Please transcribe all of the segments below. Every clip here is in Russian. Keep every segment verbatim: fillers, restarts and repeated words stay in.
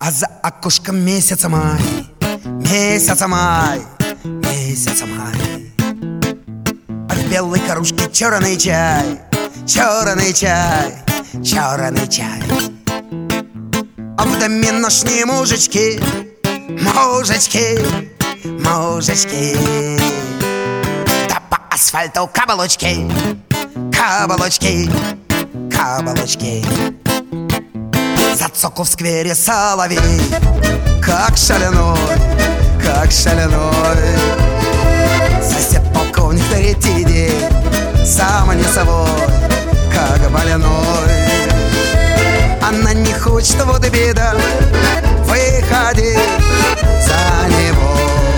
А за окошком месяца май, месяца май, месяца май. А в белой кружке черный чай, черный чай, черный чай. А в доме ношни мужички, мужички, мужички. Да по асфальту каблучки, каблучки, каблучки. Зацокал в сквере соловей, как шаляной, как шаляной. Сосед полковник третий день, сам не собой, как больной. Она не хочет, вот и беда, выходи за него.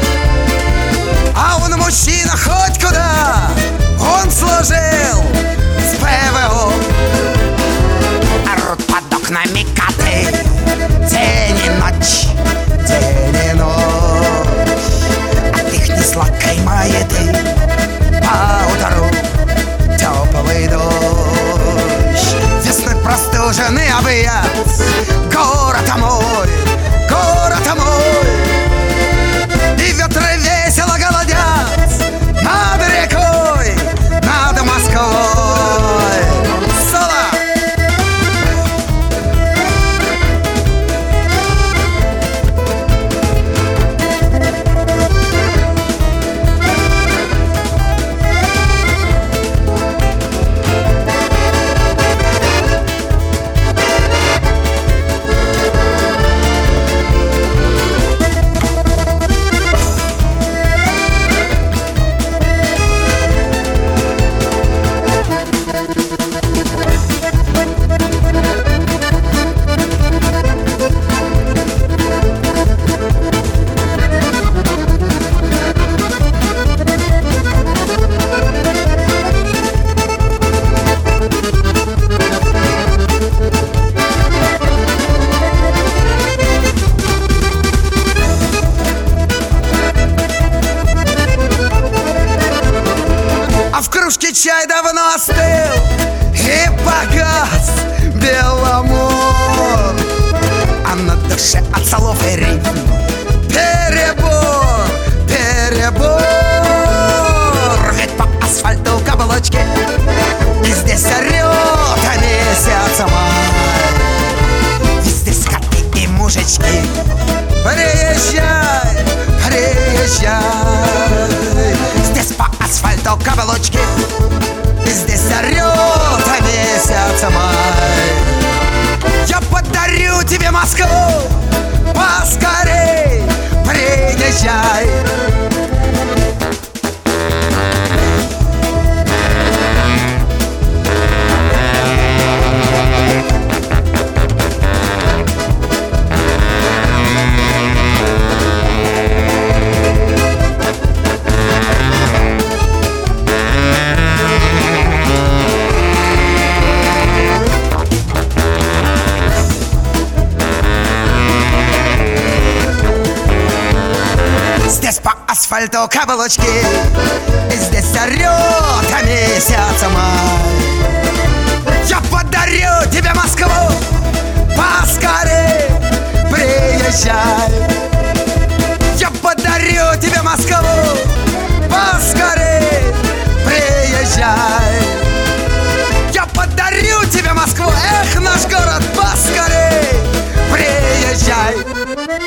А он мужчина хоть куда, он служил с ПВО. Орут под окнами коты, день и ночь, день и ночь. От их несладкой маяты поутру теплый дождь. Весны простуженный объят, город мой, город мой. И ветры весело голодят над рекой, над Москвой. Соло! Чай давно остыл и погас беломор, а на душе от слов и рифм перебор, перебор. Ведь по асфальту каблучки, и здесь орёт месяц май. И здесь коты и мужички, приезжай, приезжай. Здесь по асфальту каблучки, и здесь орёт месяц май. Я подарю тебе Москву, поскорей приезжай. Здесь по асфальту каблучки, и здесь орёт месяц май. Я подарю тебе Москву, поскорей приезжай. Я подарю тебе Москву, поскорей приезжай. Я подарю тебе Москву, эх, наш город, поскорей приезжай.